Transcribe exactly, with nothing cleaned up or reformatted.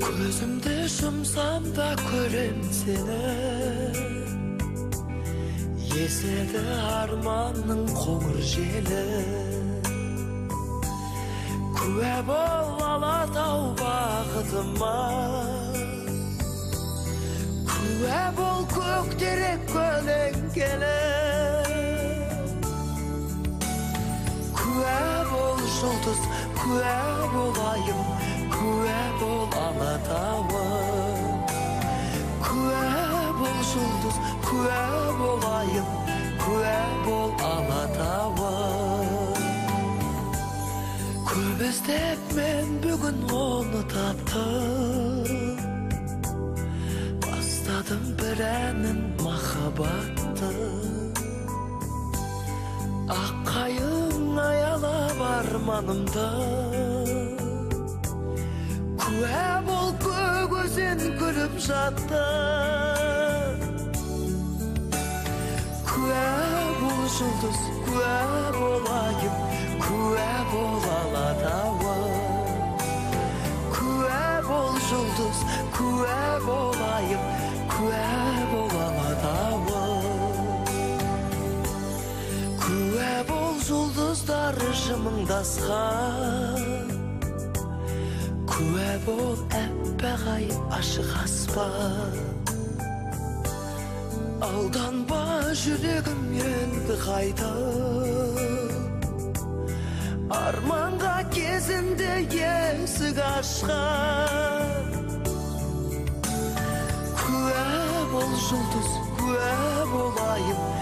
Көзімді жұмсам да көрем сені, еседі арманның қоңыр желі. Күә бол Алатау бақытыма, күә бол көктерек көлеңкелі, күә бол жұлдыз, күә бол айым, күә бол Алатауым. Күә бол жұлдыз, күә бол айым, күә бол Алатауым. Көп іздеп мен бүгін оны таптым, бастадым бір әнін махаббатты. Аққайың аялап арманымды, күә бол көк өзен күліп жатты. Күә бол жұлдыз, күә бол айым, күә бол Алатауым. Күә бол жұлдыз, күә бол айым, күә бол Алатауым. Күә бол жұлдыздар жымыңдасқан, күә бол әппақ ай ашық аспан. Алданба жүрегім енді қайтып, арманға кезінде есік ашқан. Күә бол жұлдыз, күә бол айым,